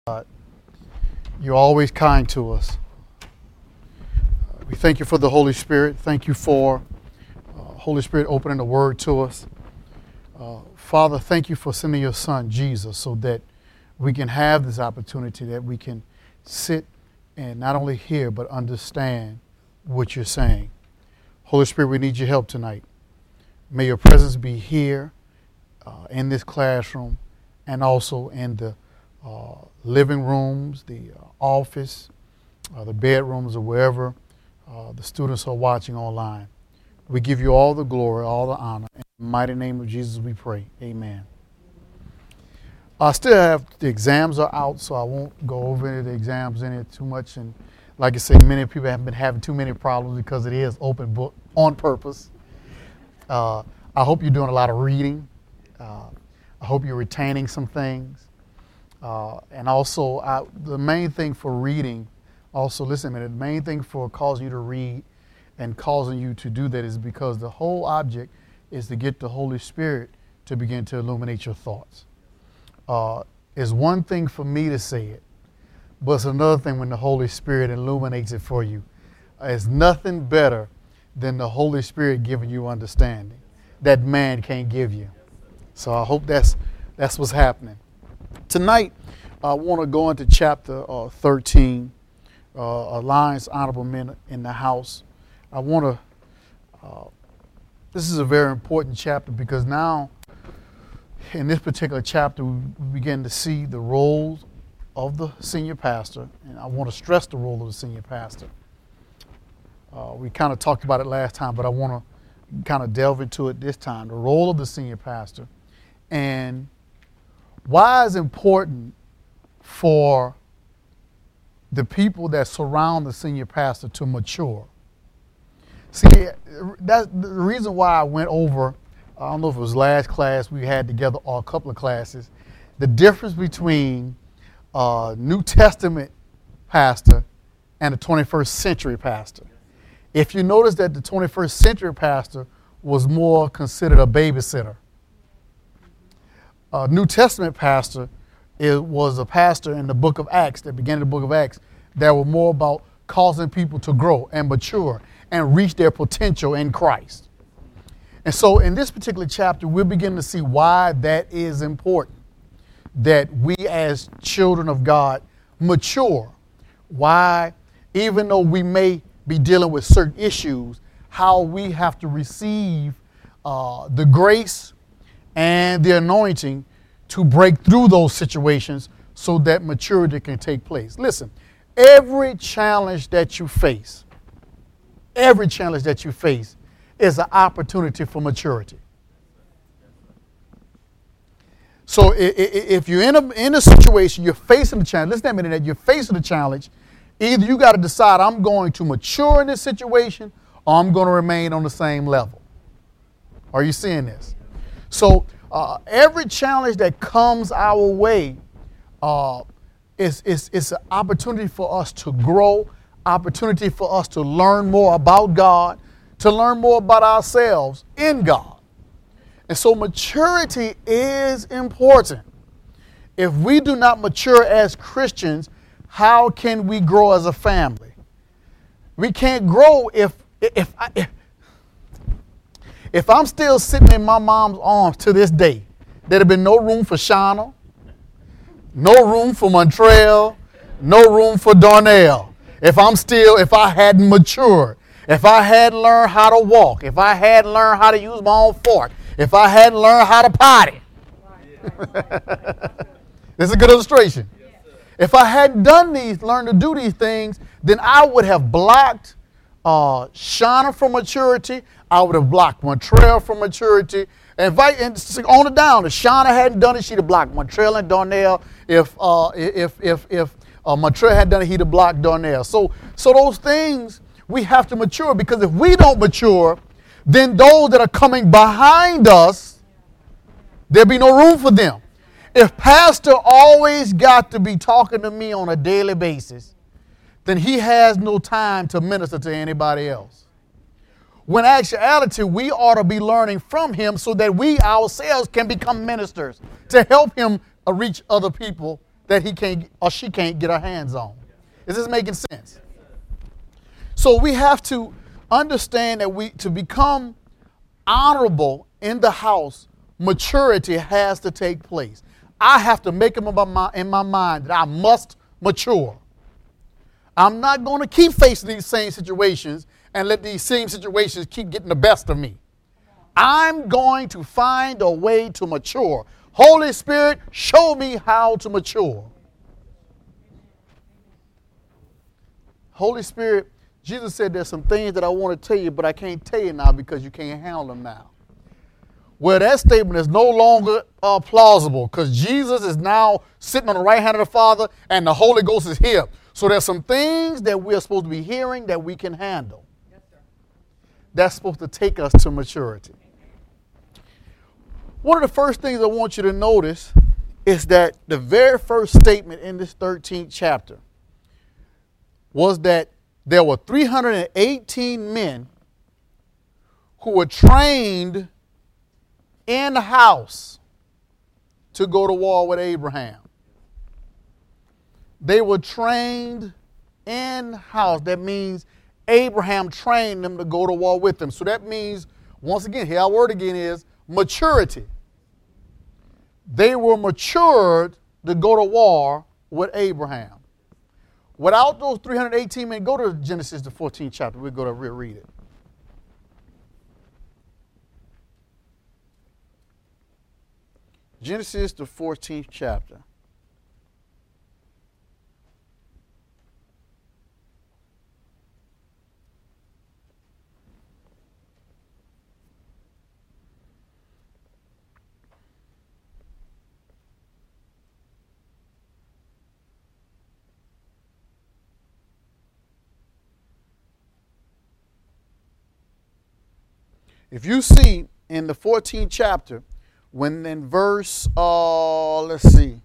God, you're always kind to us. We thank you for the Holy Spirit. Thank you for Holy Spirit opening the Word to us. Father, thank you for sending your Son, Jesus, so that we can have this opportunity, that we can sit and not only hear, but understand what you're saying. Holy Spirit, we need your help tonight. May your presence be here in this classroom and also in the living rooms, the office, the bedrooms, or wherever the students are watching online. We give you all the glory, all the honor. In the mighty name of Jesus we pray. Amen. I still have, the exams are out, so I won't go over the exams in it too much. And like I say, many people have been having too many problems because it is open book on purpose. I hope you're doing a lot of reading. I hope you're retaining some things. And also, the main thing for reading, also listen a minute, the main thing for causing you to read and causing you to do that is because the whole object is to get the Holy Spirit to begin to illuminate your thoughts. It's one thing for me to say it, but it's another thing when the Holy Spirit illuminates it for you. It's nothing better than the Holy Spirit giving you understanding that man can't give you. So I hope that's what's happening. Tonight, I want to go into chapter 13, Alliance Honorable Men in the House. I want to, this is a very important chapter because now, in this particular chapter, we begin to see the roles of the senior pastor, and I want to stress the role of the senior pastor. We kind of talked about it last time, but I want to kind of delve into it this time, the role of the senior pastor, and why it's important for the people that surround the senior pastor to mature. See, that's the reason why I went over, I don't know if it was last class we had together or a couple of classes, the difference between a New Testament pastor and a 21st century pastor. If you notice that the 21st century pastor was more considered a babysitter. A New Testament pastor was a pastor in the book of Acts, that began in the book of Acts, that were more about causing people to grow and mature and reach their potential in Christ. And so in this particular chapter, we're beginning to see why that is important, that we as children of God mature. Why, even though we may be dealing with certain issues, how we have to receive the grace and the anointing to break through those situations so that maturity can take place. Listen, every challenge that you face is an opportunity for maturity. So if you're in a situation, you're facing the challenge, listen to me, that you're facing the challenge, either you got to decide I'm going to mature in this situation or I'm going to remain on the same level. Are you seeing this? So every challenge that comes our way is an opportunity for us to grow, opportunity for us to learn more about God, to learn more about ourselves in God. And so maturity is important. If we do not mature as Christians, how can we grow as a family? We can't grow if I'm still sitting in my mom's arms to this day. There'd have been no room for Shauna, no room for Montreal, no room for Darnell. If I hadn't matured, if I hadn't learned how to walk, if I hadn't learned how to use my own fork, if I hadn't learned how to potty. This is a good illustration. If I hadn't learned to do these things, then I would have blocked Shauna from maturity. I would have blocked Montreal from maturity. And on it down, if Shauna hadn't done it, she'd have blocked Montreal and Darnell. If Montreal had done it, he'd have blocked Darnell. So those things, we have to mature, because if we don't mature, then those that are coming behind us, there'll be no room for them. If pastor always got to be talking to me on a daily basis, then he has no time to minister to anybody else. When in actuality, we ought to be learning from him so that we ourselves can become ministers to help him reach other people that he can't or she can't get her hands on. Is this making sense? So we have to understand that to become honorable in the house, maturity has to take place. I have to make up in my mind that I must mature. I'm not going to keep facing these same situations and let these same situations keep getting the best of me. I'm going to find a way to mature. Holy Spirit, show me how to mature. Holy Spirit, Jesus said there's some things that I want to tell you, but I can't tell you now because you can't handle them now. Well, that statement is no longer plausible because Jesus is now sitting on the right hand of the Father and the Holy Ghost is here. So there's some things that we're supposed to be hearing that we can handle. Yes, sir. That's supposed to take us to maturity. One of the first things I want you to notice is that the very first statement in this 13th chapter was that there were 318 men who were trained in the house to go to war with Abraham. They were trained in house. That means Abraham trained them to go to war with them. So that means, once again, here our word again is maturity. They were matured to go to war with Abraham. Without those 318 men, go to Genesis, the 14th chapter. We'll go to read it. Genesis, the 14th chapter. If you see in the 14th chapter, when in verse, 14,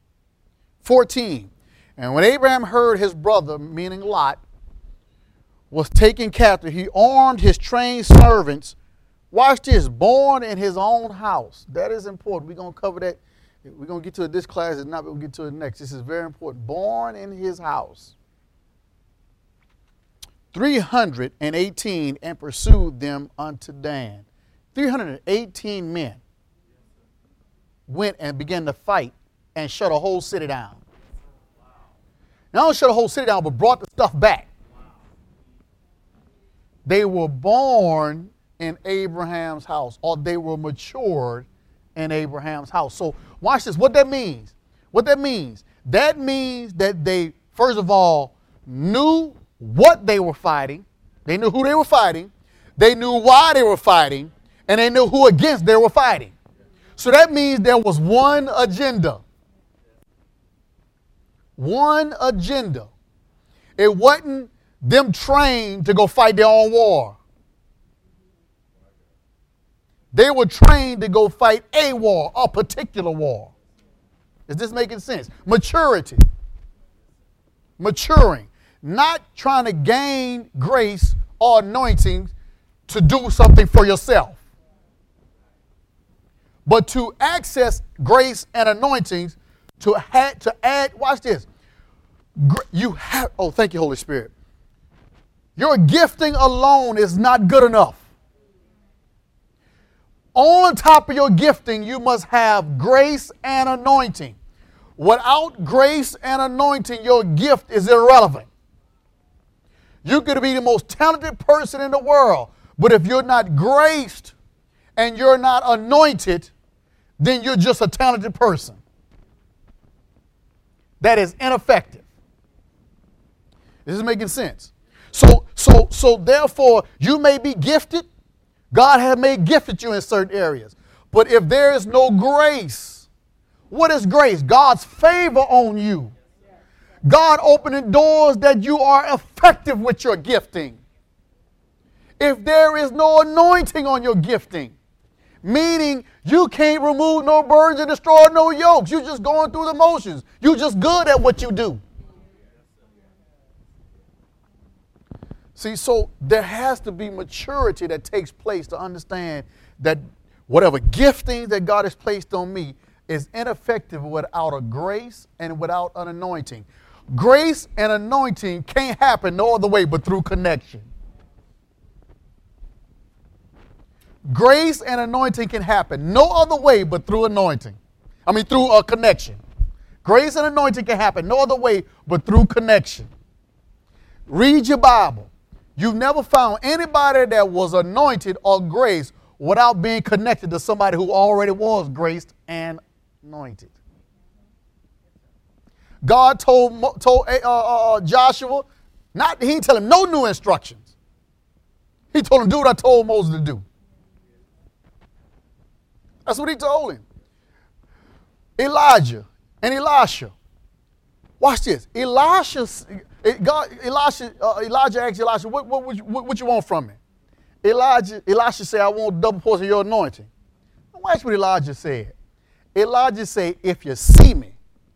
and when Abraham heard his brother, meaning Lot, was taken captive, he armed his trained servants. Watch this, born in his own house. That is important. We're going to cover that. We're going to get to it this class, and not we'll get to it next. This is very important. Born in his house. 318 and pursued them unto Dan. 318 men went and began to fight and shut a whole city down. Not only shut a whole city down, but brought the stuff back. They were born in Abraham's house, or they were matured in Abraham's house. So watch this. What that means? That means that they, first of all, knew what they were fighting. They knew who they were fighting. They knew why they were fighting. And they knew who against they were fighting. So that means there was one agenda. One agenda. It wasn't them trained to go fight their own war. They were trained to go fight a war, a particular war. Is this making sense? Maturity. Maturing. Not trying to gain grace or anointing to do something for yourself, but to access grace and anointings to add, watch this. Thank you, Holy Spirit. Your gifting alone is not good enough. On top of your gifting, you must have grace and anointing. Without grace and anointing, your gift is irrelevant. You could be the most talented person in the world, but if you're not graced and you're not anointed, then you're just a talented person. That is ineffective. This is making sense. So therefore, you may be gifted. God may gifted you in certain areas. But if there is no grace, what is grace? God's favor on you. God opening doors that you are effective with your gifting. If there is no anointing on your gifting, meaning you can't remove no burdens and destroy no yokes. You're just going through the motions. You're just good at what you do. See, so there has to be maturity that takes place to understand that whatever gifting that God has placed on me, is ineffective without a grace and without an anointing. Grace and anointing can't happen no other way but through connection. Grace and anointing can happen no other way but through anointing. Through a connection. Grace and anointing can happen no other way but through connection. Read your Bible. You've never found anybody that was anointed or graced without being connected to somebody who already was graced and anointed. God told Joshua, he didn't tell him no new instructions. He told him, do what I told Moses to do. That's what he told him. Elijah and Elisha. Watch this. Elijah asked Elisha, what you want from me? Elisha said, I want double portion of your anointing. Watch what Elijah said. Elijah said, if you see me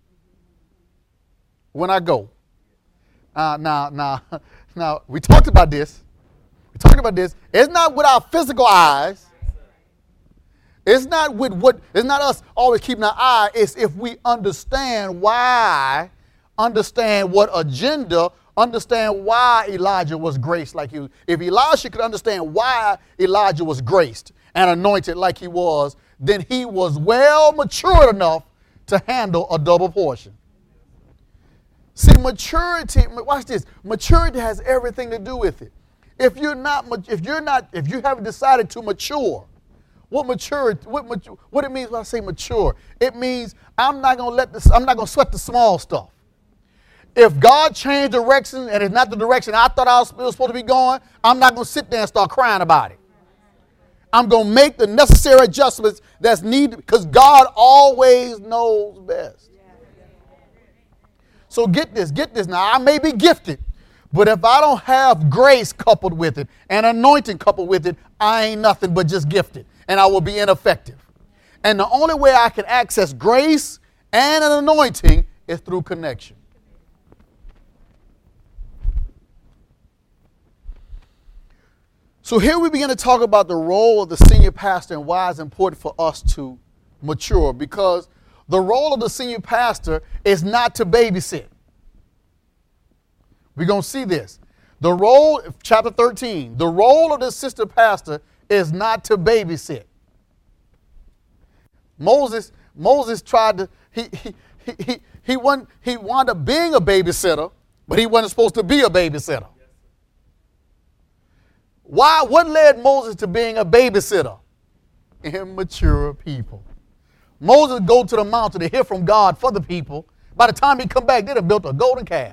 when I go. Now, we talked about this. It's not with our physical eyes. It's not it's not us always keeping our eye. It's if we understand why, understand what agenda, understand why Elijah was graced like he was. If Elisha could understand why Elijah was graced and anointed like he was, then he was well matured enough to handle a double portion. See, maturity, watch this. Maturity has everything to do with it. If you haven't decided to mature, what it means when I say mature? It means I'm not going to sweat the small stuff. If God changed direction and it's not the direction I thought I was supposed to be going, I'm not going to sit there and start crying about it. I'm going to make the necessary adjustments that's needed because God always knows best. So get this now. I may be gifted, but if I don't have grace coupled with it and anointing coupled with it, I ain't nothing but just gifted, and I will be ineffective. And the only way I can access grace and an anointing is through connection. So here we begin to talk about the role of the senior pastor and why it's important for us to mature, because the role of the senior pastor is not to babysit. We're going to see this. The role, chapter 13, the role of the assistant pastor is not to babysit. Moses tried to, he wound up being a babysitter, but he wasn't supposed to be a babysitter. Why? What led Moses to being a babysitter? Immature people. Moses go to the mountain to hear from God for the people. By the time he come back, they'd have built a golden calf.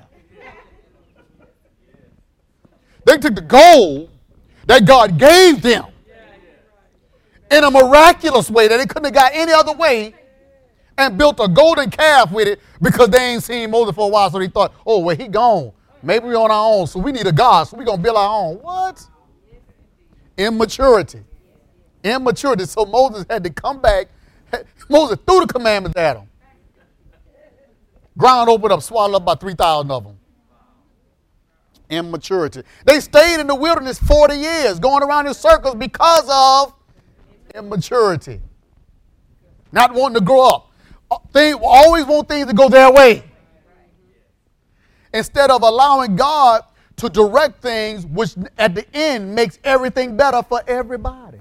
They took the gold that God gave them in a miraculous way that they couldn't have got any other way and built a golden calf with it because they ain't seen Moses for a while. So they thought, oh, well, he gone. Maybe we're on our own, so we need a God, so we're going to build our own. What? Immaturity. So Moses had to come back. Moses threw the commandments at them. Ground opened up, swallowed up by 3,000 of them. Immaturity. They stayed in the wilderness 40 years, going around in circles because of immaturity. Not wanting to grow up. They always want things to go their way. Instead of allowing God to direct things, which at the end makes everything better for everybody.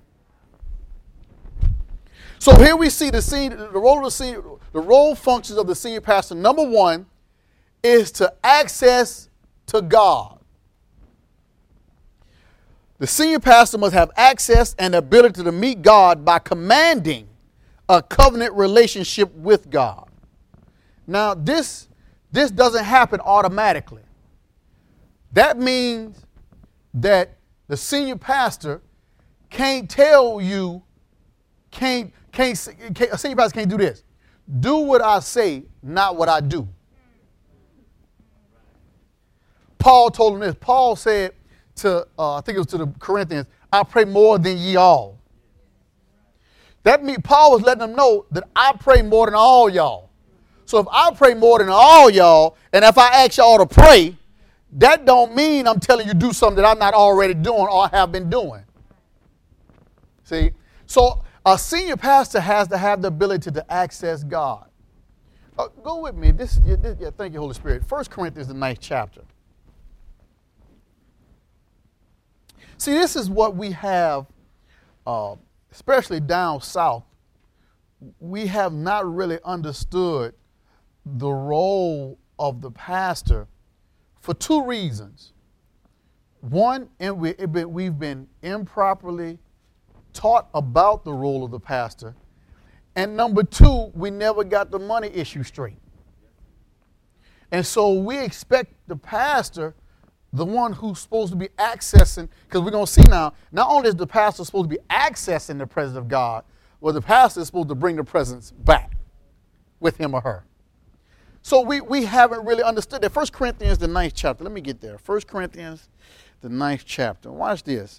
So here we see the role functions of the senior pastor. Number one is to access to God. The senior pastor must have access and ability to meet God by commanding a covenant relationship with God. Now, this doesn't happen automatically. That means that the senior pastor can't tell you, a senior pastor can't do this. Do what I say, not what I do. Paul told him this. Paul said to, I think it was to the Corinthians, I pray more than ye all. That means Paul was letting them know that I pray more than all y'all. So if I pray more than all y'all, and if I ask y'all to pray, that don't mean I'm telling you do something that I'm not already doing or have been doing. See? So A senior pastor has to have the ability to access God. Go with me. Thank you, Holy Spirit. 1 Corinthians, the 9th chapter. See, this is what we have, especially down south. We have not really understood the role of the pastor for two reasons. One, we've been improperly taught about the role of the pastor. And number two, we never got the money issue straight. And so we expect the pastor, the one who's supposed to be accessing, because we're going to see now, not only is the pastor supposed to be accessing the presence of God, well, the pastor is supposed to bring the presence back with him or her. So we haven't really understood that. 1 Corinthians, the 9th chapter. Let me get there. 1 Corinthians, the 9th chapter. Watch this.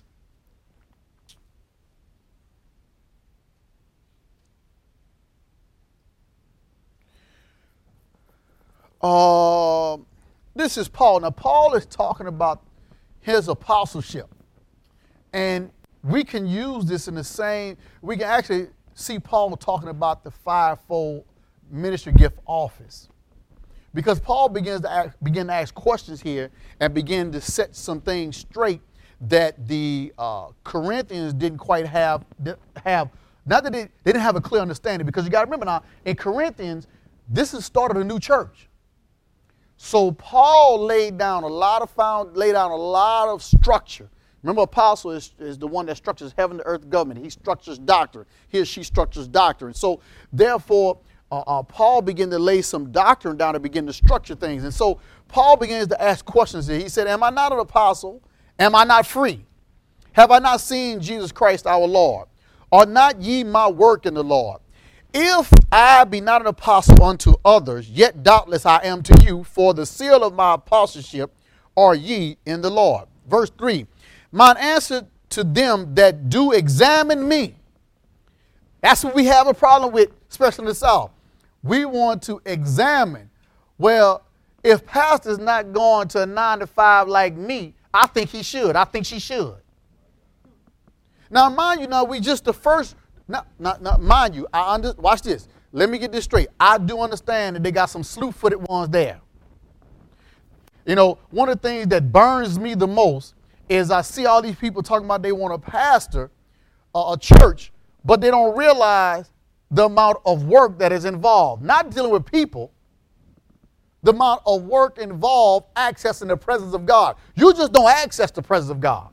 This is Paul. Now, Paul is talking about his apostleship. And we can use this in the same, we can actually see Paul talking about the fivefold ministry gift office. Because Paul begin to ask questions here and begin to set some things straight that the Corinthians didn't quite have, not that they didn't have a clear understanding, because you got to remember now, in Corinthians, this is the start of a new church. So Paul laid down a lot of structure. Remember, apostle is the one that structures heaven to earth government. He structures doctrine. He or she structures doctrine. So therefore, Paul began to lay some doctrine down to begin to structure things. And so Paul begins to ask questions here. He said, am I not an apostle? Am I not free? Have I not seen Jesus Christ our Lord? Are not ye my work in the Lord? If I be not an apostle unto others, yet doubtless I am to you, for the seal of my apostleship are ye in the Lord. Verse 3, mine answer to them that do examine me. That's what we have a problem with, especially in the South. We want to examine. Well, if pastor's not going to a 9 to 5 like me, I think he should. I think she should. Now, mind you, now we just the first. Not mind you, watch this. Let me get this straight. I do understand that they got some slew-footed ones there. You know, one of the things that burns me the most is I see all these people talking about they want to pastor a church, but they don't realize the amount of work that is involved. Not dealing with people, the amount of work involved accessing the presence of God. You just don't access the presence of God.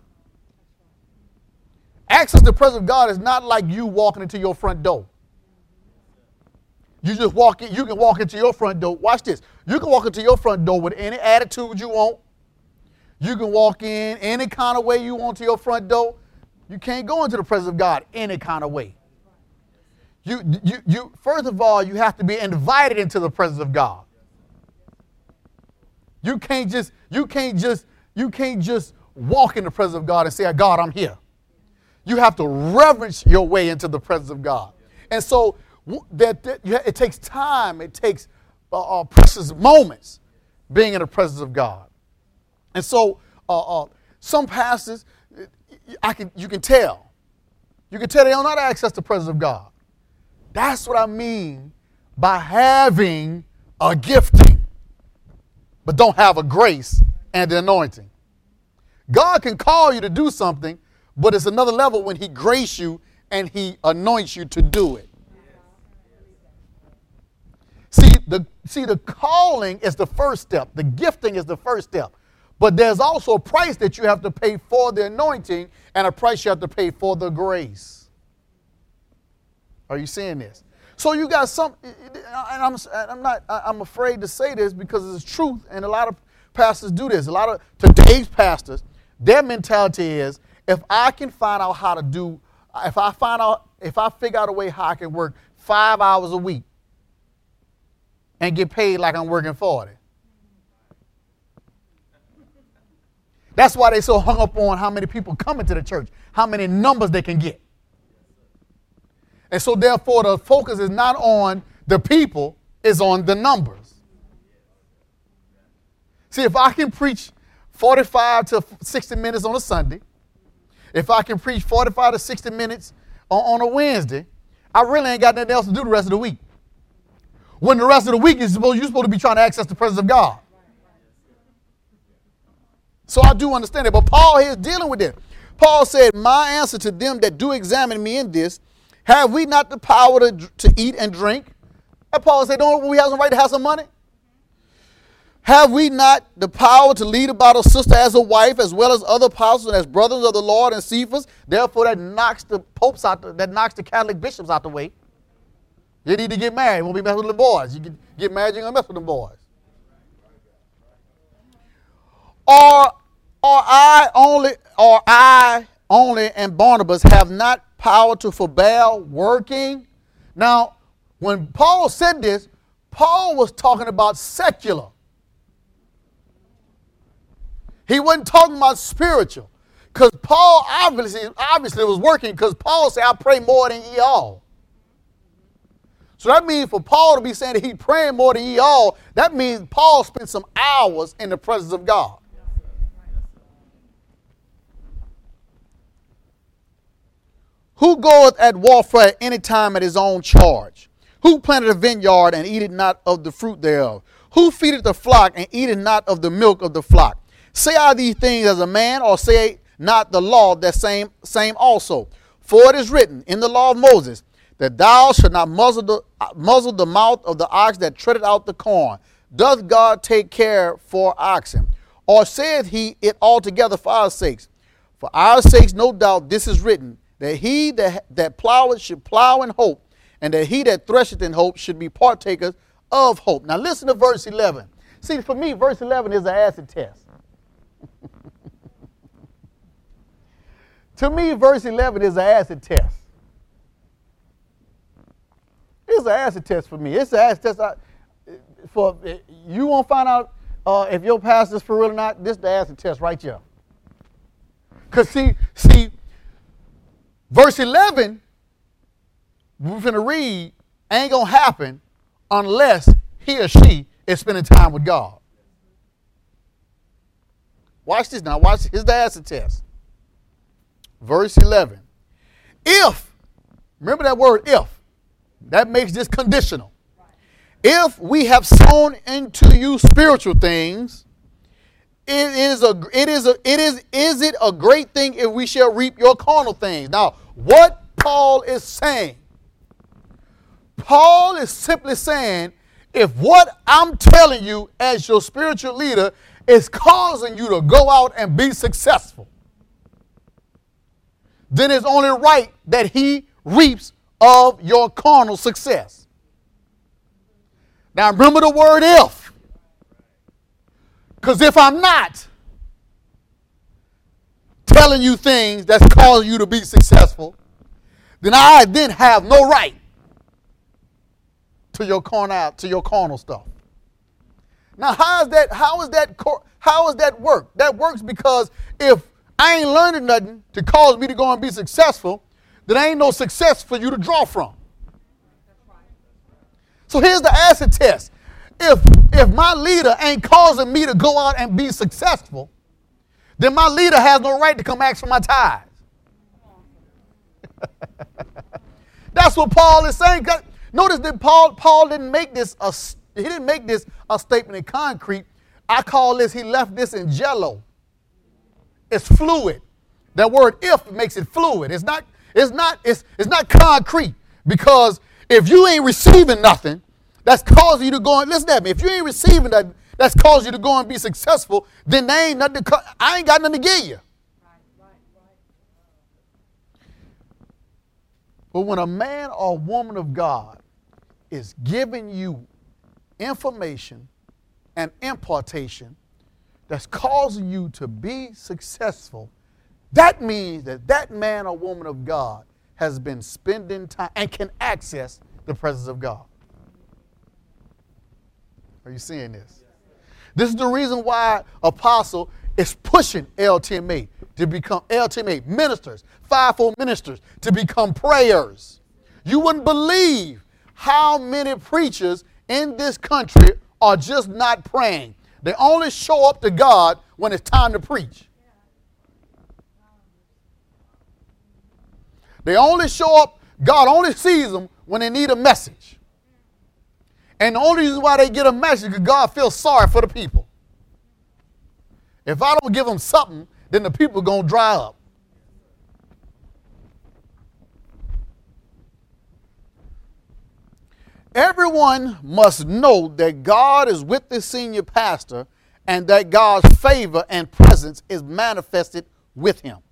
Access the presence of God is not like you walking into your front door. You just walk in, you can walk into your front door. Watch this. You can walk into your front door with any attitude you want. You can walk in any kind of way you want to your front door. You can't go into the presence of God any kind of way. You first of all, you have to be invited into the presence of God. You can't just walk in the presence of God and say, God, I'm here. You have to reverence your way into the presence of God. And so it takes time. It takes precious moments being in the presence of God. And so some pastors, you can tell. You can tell they don't know how to access the presence of God. That's what I mean by having a gifting, but don't have a grace and the anointing. God can call you to do something, but it's another level when he graces you and he anoints you to do it. See, the calling is the first step. The gifting is the first step. But there's also a price that you have to pay for the anointing and a price you have to pay for the grace. Are you seeing this? So you got some, and I'm afraid to say this because it's truth, and a lot of pastors do this. A lot of today's pastors, their mentality is, if I can find out how to do, if I figure out a way how I can work 5 hours a week and get paid like I'm working 40. That's why they're so hung up on how many people come into the church, how many numbers they can get. And so therefore the focus is not on the people, it's on the numbers. See, if I can preach 45 to 60 minutes on a Sunday, if I can preach 45 to 60 minutes on a Wednesday, I really ain't got nothing else to do the rest of the week. When the rest of the week you're supposed to be trying to access the presence of God. So I do understand it. But Paul here is dealing with it. Paul said, my answer to them that do examine me in this, have we not the power to eat and drink? And Paul said, don't we have some right to have some money? Have we not the power to lead about a sister as a wife, as well as other apostles and as brothers of the Lord and Cephas? Therefore, that knocks the popes out, that knocks the Catholic bishops out the way. You need to get married. You won't be messing with the boys. You get married, you're going to mess with the boys. Or I only and Barnabas have not power to forbear working? Now, when Paul said this, Paul was talking about secular. He wasn't talking about spiritual. Because Paul obviously was working, because Paul said, I pray more than ye all. So that means for Paul to be saying that he praying more than ye all, that means Paul spent some hours in the presence of God. Who goeth at warfare at any time at his own charge? Who planted a vineyard and eateth not of the fruit thereof? Who feedeth the flock and eateth not of the milk of the flock? Say I these things as a man, or say not the law that same also? For it is written in the law of Moses, that thou shalt not muzzle the mouth of the ox that treadeth out the corn. Doth God take care for oxen? Or saith he it altogether for our sakes? For our sakes, no doubt, this is written, that he that ploweth should plow in hope, and that he that thresheth in hope should be partakers of hope. Now listen to verse 11. See, for me, verse 11 is an acid test. To me, verse 11 is an acid test. It's an acid test for me. It's an acid test. You won't find out if your pastor's for real or not. This is the acid test right here. Because see, verse 11, we're going to read, ain't going to happen unless he or she is spending time with God. Watch this now. Watch. Here's the acid test. Verse 11. If, remember that word if, that makes this conditional. If we have sown into you spiritual things, is it a great thing if we shall reap your carnal things? Now, what Paul is saying, Paul is simply saying, if what I'm telling you as your spiritual leader is causing you to go out and be successful, then it's only right that he reaps of your carnal success. Now remember the word if. Because if I'm not telling you things that's causing you to be successful, then I then have no right to your carnal stuff. Now how is that work? That works because if I ain't learning nothing to cause me to go and be successful, then ain't no success for you to draw from. So here's the acid test. If my leader ain't causing me to go out and be successful, then my leader has no right to come ask for my tithes. That's what Paul is saying. Notice that Paul didn't make this a statement in concrete. I call this, he left this in jello. It's fluid. That word if makes it fluid. It's not concrete, because if you ain't receiving nothing that's causing you to go and listen to me. If you ain't receiving that that's causing you to go and be successful, then there ain't nothing. I ain't got nothing to give you. But when a man or woman of God is giving you information and impartation that's causing you to be successful, that means that man or woman of God has been spending time and can access the presence of God. Are you seeing this? This is the reason why Apostle is pushing LTMA to become LTMA ministers, fivefold ministers, to become prayers. You wouldn't believe how many preachers in this country are just not praying. They only show up to God when it's time to preach. They only show up, God only sees them when they need a message. And the only reason why they get a message is because God feels sorry for the people. If I don't give them something, then the people are going to dry up. Everyone must know that God is with the senior pastor and that God's favor and presence is manifested with him.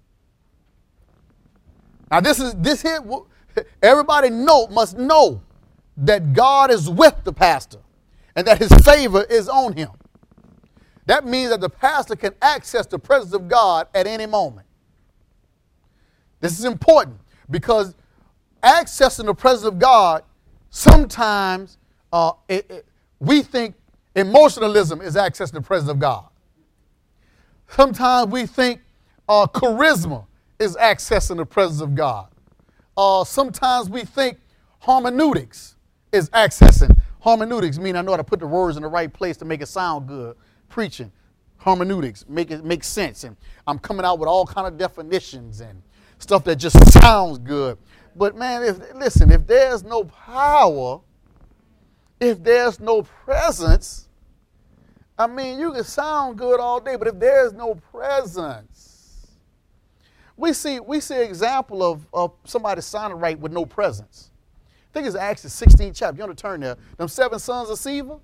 Now this here, everybody must know that God is with the pastor and that his favor is on him. That means that the pastor can access the presence of God at any moment. This is important because accessing the presence of God, sometimes we think emotionalism is accessing the presence of God. Sometimes we think charisma is accessing the presence of God. Sometimes we think hermeneutics is accessing. Hermeneutics mean I know how to put the words in the right place to make it sound good. Preaching, hermeneutics, make it make sense. And I'm coming out with all kind of definitions and stuff that just sounds good. But man, if there's no power, if there's no presence, I mean, you can sound good all day, but if there's no presence, we see an example of somebody sounding right with no presence. I think it's Acts 16th chapter. You want to turn there. Them 7 sons of Sceva,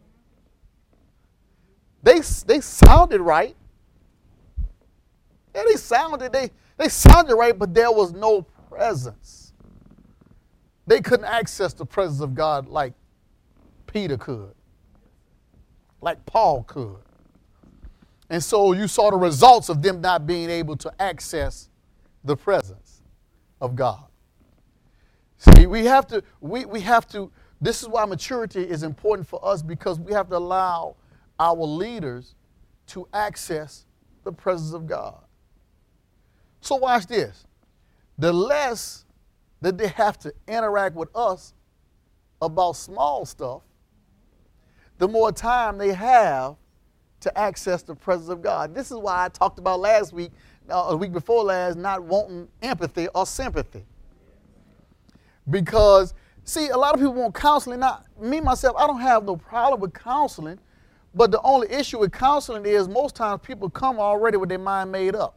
they sounded right. Yeah, they sounded right, but there was no presence. They couldn't access the presence of God like Peter could, like Paul could. And so you saw the results of them not being able to access the presence of God. See, we have to, this is why maturity is important for us, because we have to allow our leaders to access the presence of God. So watch this. The less that they have to interact with us about small stuff, the more time they have to access the presence of God. This is why I talked about last week, a week before last, not wanting empathy or sympathy. Because, see, a lot of people want counseling. Now, me, myself, I don't have no problem with counseling, but the only issue with counseling is most times people come already with their mind made up.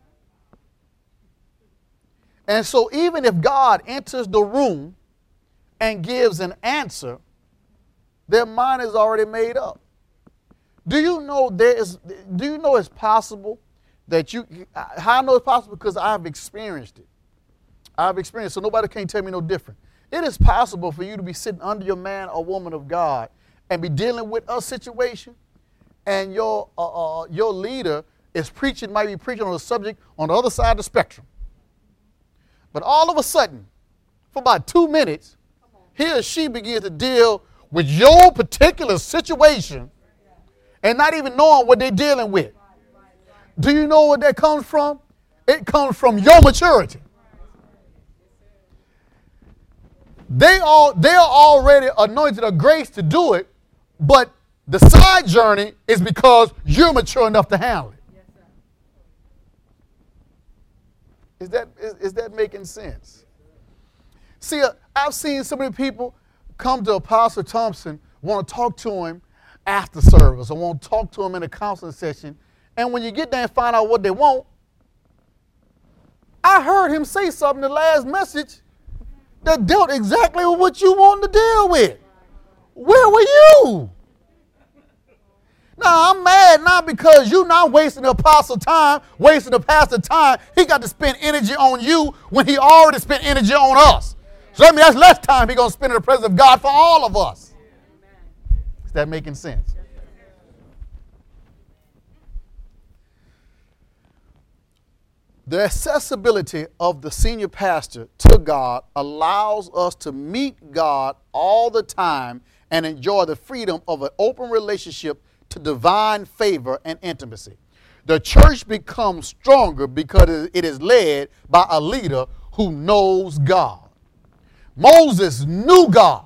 And so even if God enters the room and gives an answer, their mind is already made up. Do you know it's possible that how I know it's possible? Because I've experienced it. So nobody can tell me no different. It is possible for you to be sitting under your man or woman of God and be dealing with a situation, and your leader might be preaching on a subject on the other side of the spectrum. But all of a sudden, for about 2 minutes, he or she begins to deal with your particular situation and not even knowing what they're dealing with. Do you know where that comes from? It comes from your maturity. They are already anointed of grace to do it, but the side journey is because you're mature enough to handle it. Is that making sense? See, I've seen so many people come to Apostle Thompson, want to talk to him after service or want to talk to him in a counseling session, and when you get there and find out what they want, I heard him say something in the last message that dealt exactly with what you wanted to deal with. Where were you? Now, I'm mad not because you're not wasting the apostle time, wasting the pastor time. He got to spend energy on you when he already spent energy on us. So that means that's less time he's going to spend in the presence of God for all of us. Is that making sense? The accessibility of the senior pastor to God allows us to meet God all the time and enjoy the freedom of an open relationship to divine favor and intimacy. The church becomes stronger because it is led by a leader who knows God. Moses knew God.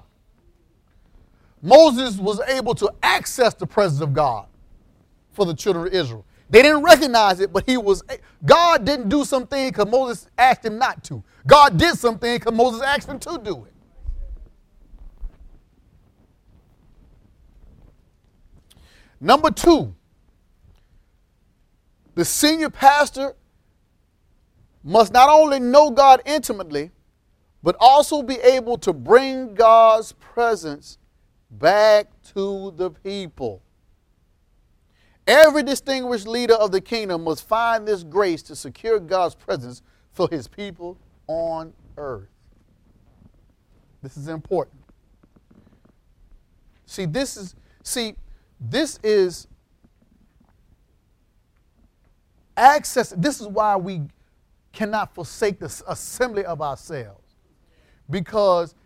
Moses was able to access the presence of God for the children of Israel. They didn't recognize it, but God didn't do something because Moses asked him not to. God did something because Moses asked him to do it. Number 2, the senior pastor must not only know God intimately, but also be able to bring God's presence back to the people. Every distinguished leader of the kingdom must find this grace to secure God's presence for his people on earth. This is important. This is access. This is why we cannot forsake the assembly of ourselves. Because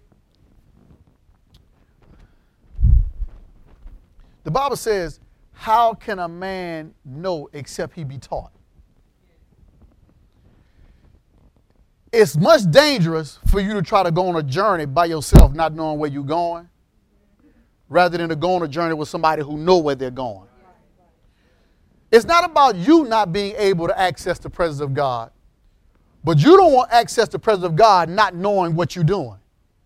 the Bible says, how can a man know except he be taught? It's much dangerous for you to try to go on a journey by yourself, not knowing where you're going, rather than to go on a journey with somebody who know where they're going. It's not about you not being able to access the presence of God, but you don't want access to the presence of God not knowing what you're doing.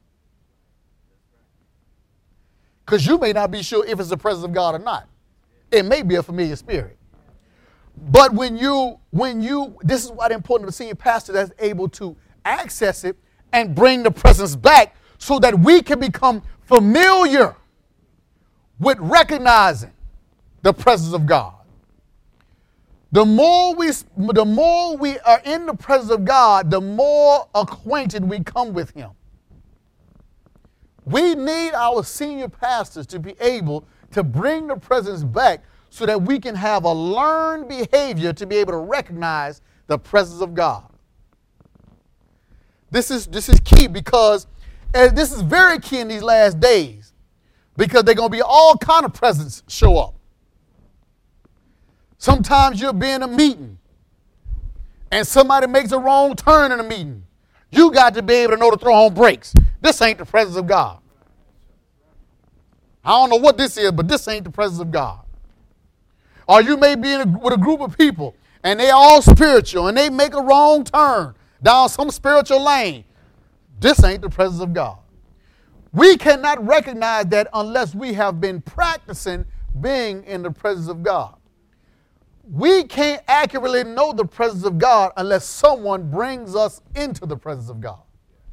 Because you may not be sure if it's the presence of God or not. It may be a familiar spirit. But this is why it's important to the senior pastor that's able to access it and bring the presence back so that we can become familiar with recognizing the presence of God. The more we are in the presence of God, the more acquainted we come with him. We need our senior pastors to be able to bring the presence back so that we can have a learned behavior to be able to recognize the presence of God. This is key because this is very key in these last days because they're going to be all kind of presence show up. Sometimes you'll be in a meeting and somebody makes a wrong turn in a meeting. You got to be able to know to throw on brakes. This ain't the presence of God. I don't know what this is, but this ain't the presence of God. Or you may be with a group of people and they all spiritual and they make a wrong turn down some spiritual lane. This ain't the presence of God. We cannot recognize that unless we have been practicing being in the presence of God. We can't accurately know the presence of God unless someone brings us into the presence of God.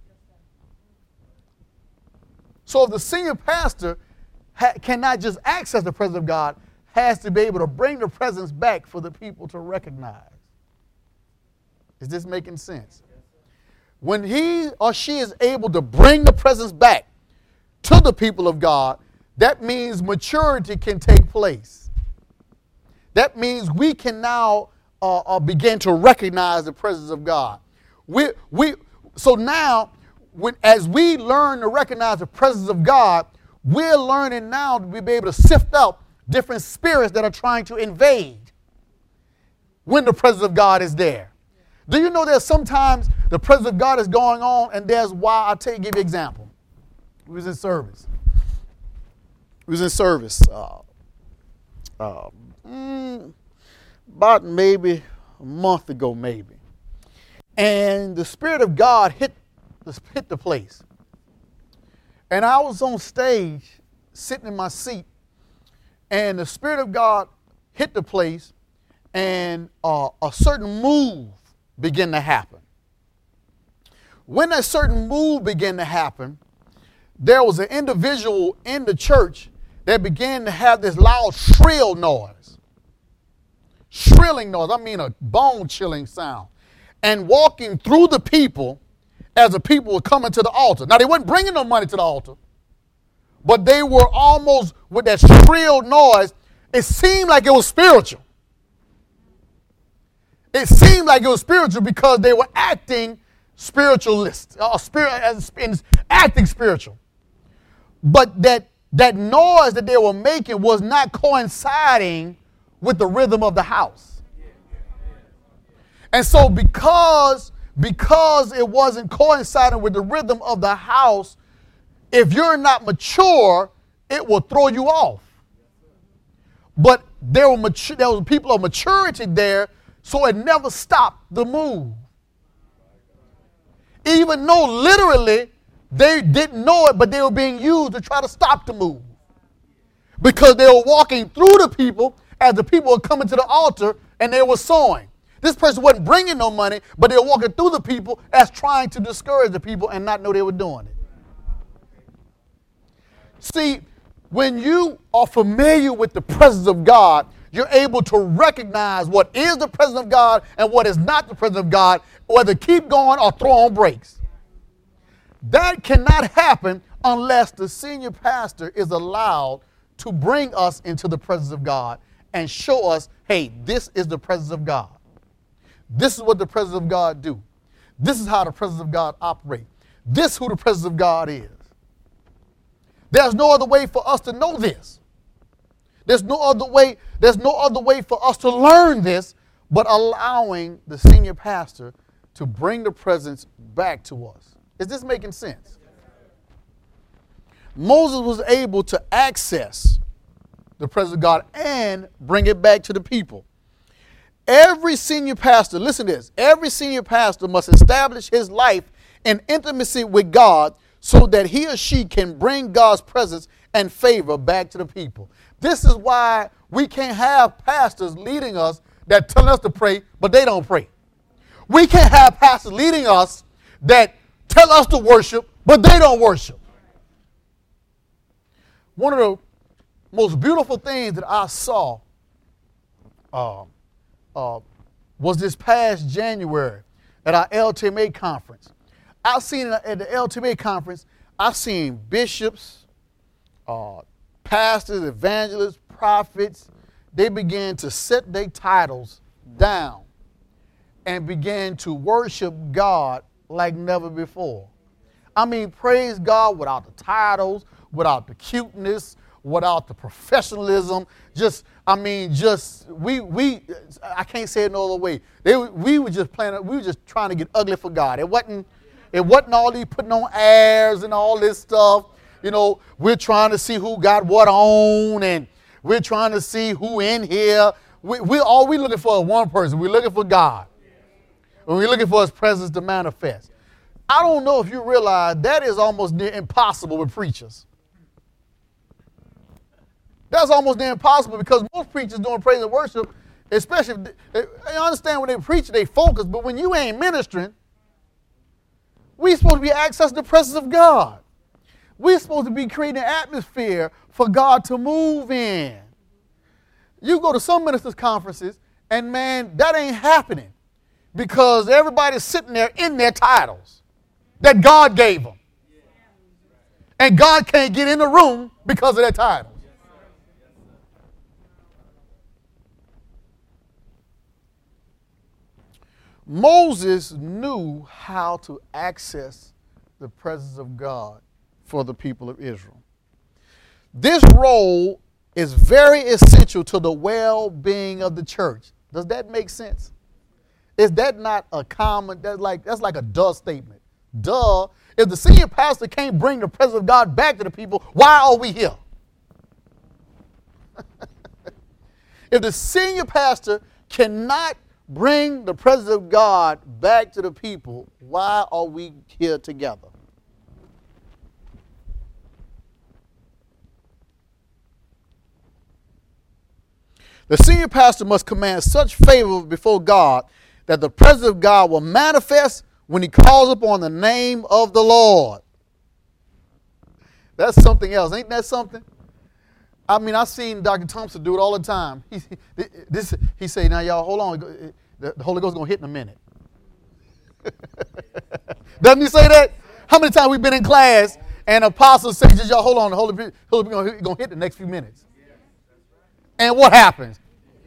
So if the senior pastor cannot just access the presence of God, has to be able to bring the presence back for the people to recognize. Is this making sense? When he or she is able to bring the presence back to the people of God, that means maturity can take place. That means we can now begin to recognize the presence of God. So now, as we learn to recognize the presence of God, we're learning now to be able to sift out different spirits that are trying to invade when the presence of God is there. Do you know that sometimes the presence of God is going on and there's why? I'll give you an example. We was in service. About maybe a month ago, maybe. And the Spirit of God hit the place. And I was on stage, sitting in my seat, and the Spirit of God hit the place, and a certain move began to happen. When that certain move began to happen, there was an individual in the church that began to have this loud shrill noise. Shrilling noise, I mean a bone-chilling sound. And walking through the people as the people were coming to the altar. Now, they weren't bringing no money to the altar, but they were almost, with that shrill noise, it seemed like it was spiritual. It seemed like it was spiritual because they were acting spiritualist, acting spiritual. But that noise that they were making was not coinciding with the rhythm of the house. And so because it wasn't coinciding with the rhythm of the house, if you're not mature, it will throw you off. But there was people of maturity there, so it never stopped the move. Even though literally they didn't know it, but they were being used to try to stop the move. Because they were walking through the people as the people were coming to the altar and they were sowing. This person wasn't bringing no money, but they were walking through the people as trying to discourage the people and not know they were doing it. See, when you are familiar with the presence of God, you're able to recognize what is the presence of God and what is not the presence of God, whether keep going or throw on brakes. That cannot happen unless the senior pastor is allowed to bring us into the presence of God and show us, hey, this is the presence of God. This is what the presence of God do. This is how the presence of God operates. This is who the presence of God is. There's no other way for us to know this. There's no other way for us to learn this but allowing the senior pastor to bring the presence back to us. Is this making sense? Moses was able to access the presence of God and bring it back to the people. Every senior pastor, listen to this, every senior pastor must establish his life in intimacy with God so that he or she can bring God's presence and favor back to the people. This is why we can't have pastors leading us that tell us to pray, but they don't pray. We can't have pastors leading us that tell us to worship, but they don't worship. One of the most beautiful things that I saw was this past January at our LTMA conference. I've seen at the LTMA conference, I've seen bishops, pastors, evangelists, prophets. They began to set their titles down and began to worship God like never before. I mean, praise God without the titles, without the cuteness, without the professionalism. I can't say it no other way. We were just trying to get ugly for God. It wasn't all these putting on airs and all this stuff. You know, we're trying to see who got what on, and we're trying to see who in here. All we looking for is one person. We're looking for God. And we're looking for his presence to manifest. I don't know if you realize that is almost near impossible with preachers. That's almost near impossible because most preachers doing praise and worship, especially, I understand when they preach, they focus, but when you ain't ministering, we're supposed to be accessing the presence of God. We're supposed to be creating an atmosphere for God to move in. You go to some ministers' conferences, and man, that ain't happening because everybody's sitting there in their titles that God gave them. And God can't get in the room because of their titles. Moses knew how to access the presence of God for the people of Israel. This role is very essential to the well-being of the church. Does that make sense? Is that not a common, that's like a duh statement. Duh. If the senior pastor can't bring the presence of God back to the people, why are we here? If the senior pastor cannot bring the presence of God back to the people, why are we here together? The senior pastor must command such favor before God that the presence of God will manifest when he calls upon the name of the Lord. That's something else. Ain't that something? I mean, I've seen Dr. Thompson do it all the time. He say, now y'all, hold on. The Holy Ghost is going to hit in a minute. Doesn't he say that? How many times we've been in class and apostles say, just y'all, hold on. The Holy Ghost is going to hit the next few minutes. And what happens?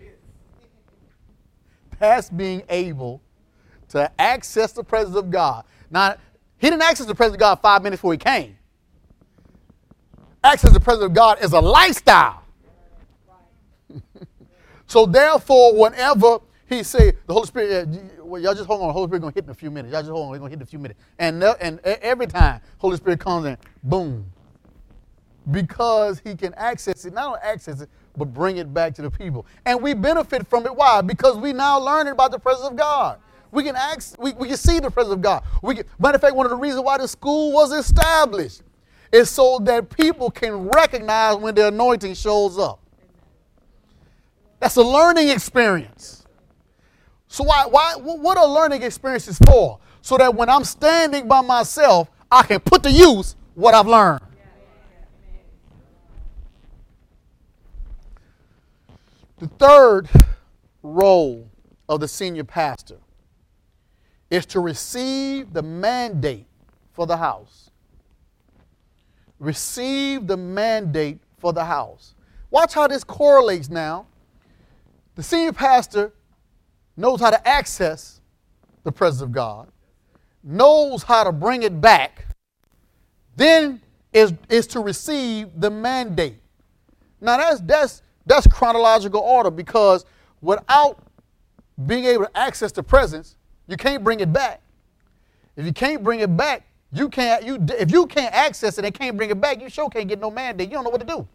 That's being able to access the presence of God. Now, he didn't access the presence of God 5 minutes before he came. Access the presence of God is a lifestyle. So therefore, whenever he say the Holy Spirit, well, y'all just hold on, the Holy Spirit going to hit in a few minutes. Y'all just hold on, we're going to hit in a few minutes. And every time Holy Spirit comes in, boom. Because he can access it, not only access it, but bring it back to the people. And we benefit from it. Why? Because we now learning about the presence of God. We can see the presence of God. Matter of fact, one of the reasons why the school was established is so that people can recognize when the anointing shows up. That's a learning experience. So what are learning experiences for? So that when I'm standing by myself, I can put to use what I've learned. The third role of the senior pastor is to receive the mandate for the house. Receive the mandate for the house. Watch how this correlates now. The senior pastor knows how to access the presence of God, knows how to bring it back, then is to receive the mandate. Now that's chronological order, because without being able to access the presence, you can't bring it back. If you can't bring it back, if you can't access it and can't bring it back, you sure can't get no mandate. You don't know what to do.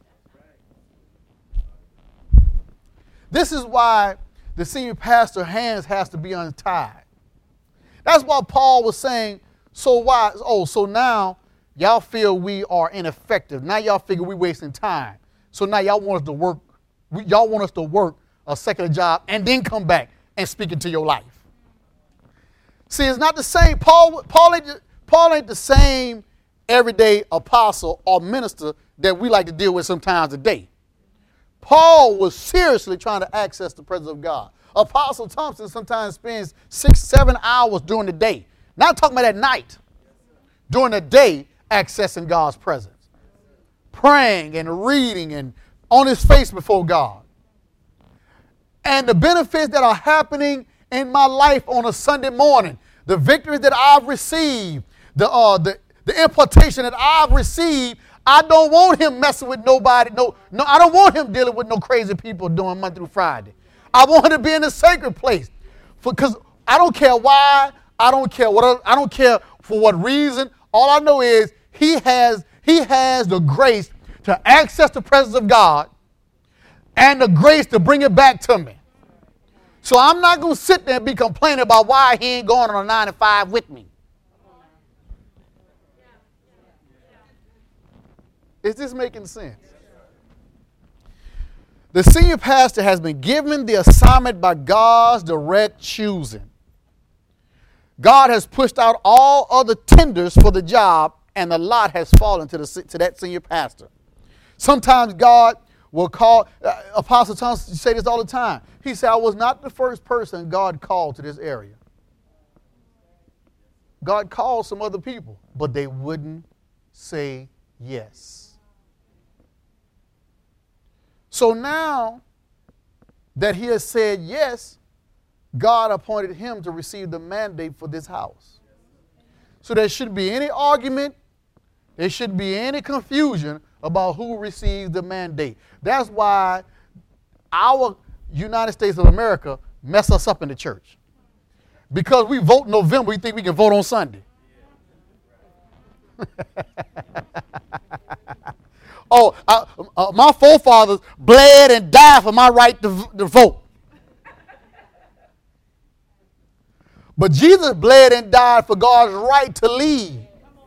This is why the senior pastor's hands has to be untied. That's why Paul was saying, so now y'all feel we are ineffective. Now y'all figure we wasting time. So now y'all want us to work. Y'all want us to work a secular job and then come back and speak into your life. See, it's not the same. Paul ain't the same everyday apostle or minister that we like to deal with sometimes today. Paul was seriously trying to access the presence of God. Apostle Thompson sometimes spends 6-7 hours during the day. Not talking about at night. During the day, accessing God's presence. Praying and reading and on his face before God. And the benefits that are happening in my life on a Sunday morning, the victories that I've received, the impartation that I've received, I don't want him messing with nobody. No, I don't want him dealing with no crazy people doing Monday through Friday. I want him to be in a sacred place. Because I don't care why, I don't care for what reason. All I know is he has the grace to access the presence of God and the grace to bring it back to me. So I'm not going to sit there and be complaining about why he ain't going on a 9 to 5 with me. Is this making sense? The senior pastor has been given the assignment by God's direct choosing. God has pushed out all other tenders for the job, and the lot has fallen to that senior pastor. Sometimes God will call, Apostle Thompson say this all the time. He said, I was not the first person God called to this area. God called some other people, but they wouldn't say yes. So now that he has said yes, God appointed him to receive the mandate for this house. So there shouldn't be any argument. There shouldn't be any confusion about who receives the mandate. That's why our United States of America mess us up in the church. Because we vote in November, we think we can vote on Sunday. My forefathers bled and died for my right to vote. But Jesus bled and died for God's right to lead.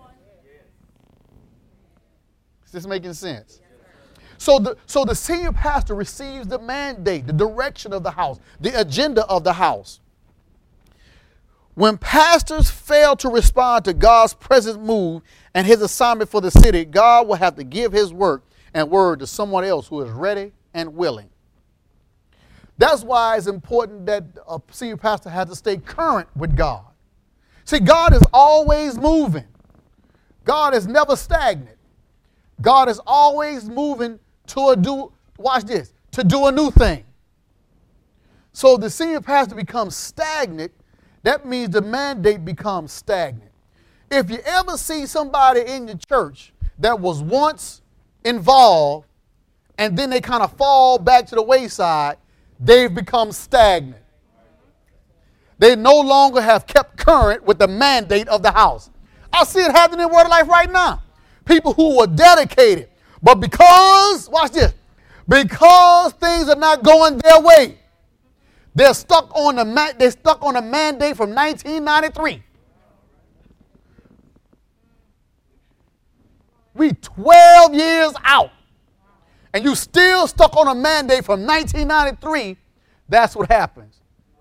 Is this making sense? So the senior pastor receives the mandate, the direction of the house, the agenda of the house. When pastors fail to respond to God's present move and his assignment for the city, God will have to give his work and word to someone else who is ready and willing. That's why it's important that a senior pastor has to stay current with God. See, God is always moving. God is never stagnant. God is always moving to do a new thing. So the senior pastor becomes stagnant, that means the mandate becomes stagnant. If you ever see somebody in your church that was once involved and then they kind of fall back to the wayside, they've become stagnant. They no longer have kept current with the mandate of the house. I see it happening in Word of Life right now. People who were dedicated, but because Because things are not going their way. They're stuck on a mandate from 1993. We 12 years out. And you still stuck on a mandate from 1993. That's what happens.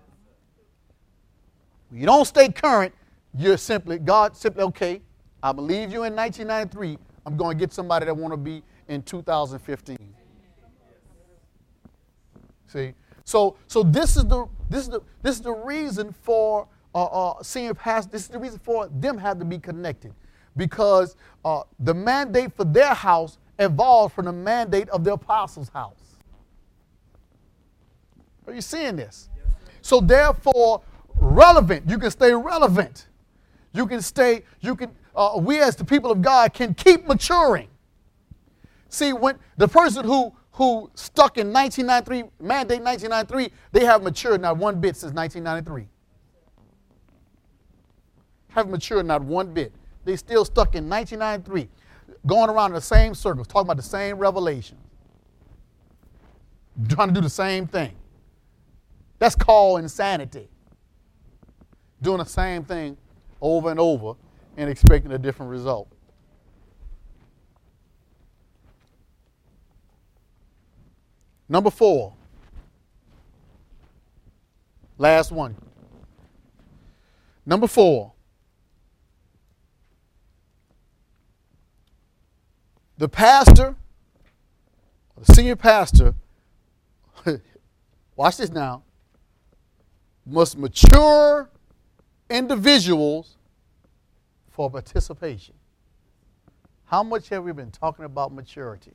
When you don't stay current, God simply, okay, I believe you in 1993. I'm going to get somebody that want to be in 2015. See? So this is the reason for senior pastors. This is the reason for them have to be connected, because the mandate for their house evolved from the mandate of the apostles' house. Are you seeing this? So therefore, relevant. You can stay relevant. You can stay. We as the people of God can keep maturing. See, when the person who stuck in 1993, mandate 1993, they have matured not one bit since 1993. Have matured not one bit. They still stuck in 1993, going around in the same circles, talking about the same revelation, trying to do the same thing. That's called insanity. Doing the same thing over and over and expecting a different result. Number 4. Last one. Number 4. The pastor, the senior pastor, watch this now, must mature individuals for participation. How much have we been talking about maturity?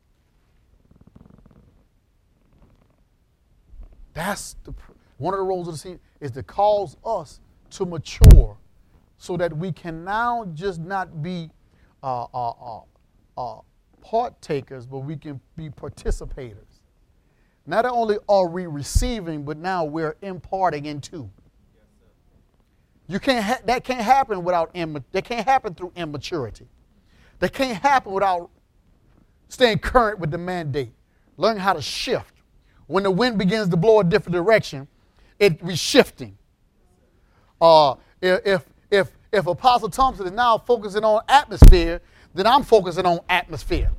That's one of the roles of the senior is to cause us to mature so that we can now just not be partakers, but we can be participators. Not only are we receiving, but now we're imparting into. You can't. That can't happen without. That can't happen through immaturity. That can't happen without staying current with the mandate. Learning how to shift. When the wind begins to blow a different direction, we're shifting. If Apostle Thompson is now focusing on atmosphere, then I'm focusing on atmosphere.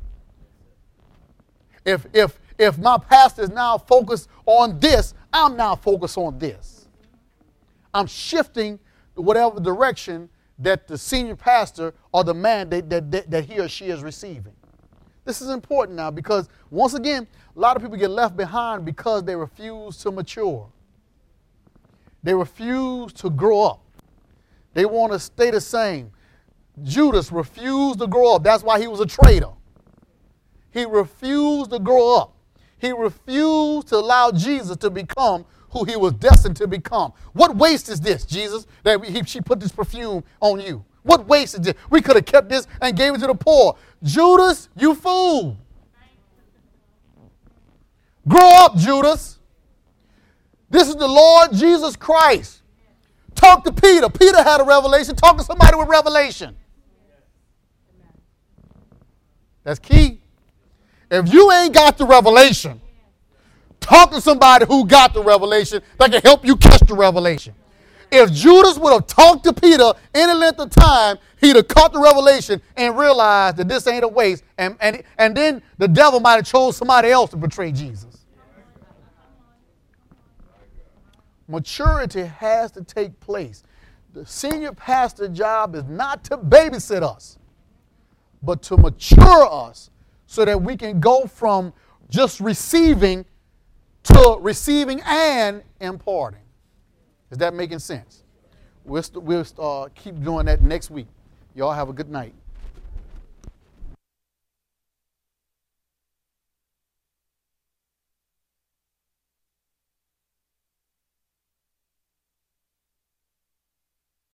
If my pastor is now focused on this, I'm now focused on this. I'm shifting whatever direction that the senior pastor or the mandate that he or she is receiving. This is important now because, once again, a lot of people get left behind because they refuse to mature. They refuse to grow up. They want to stay the same. Judas refused to grow up. That's why he was a traitor. He refused to grow up. He refused to allow Jesus to become who he was destined to become. What waste is this, Jesus, that she put this perfume on you? What waste is this? We could have kept this and gave it to the poor. Judas, you fool. Grow up, Judas. This is the Lord Jesus Christ. Talk to Peter. Peter had a revelation. Talk to somebody with revelation. That's key. If you ain't got the revelation, talk to somebody who got the revelation that can help you catch the revelation. If Judas would have talked to Peter any length of time, he'd have caught the revelation and realized that this ain't a waste. And then the devil might have chose somebody else to betray Jesus. Maturity has to take place. The senior pastor job is not to babysit us, but to mature us so that we can go from just receiving to receiving and imparting. Is that making sense? We'll keep doing that next week. Y'all have a good night.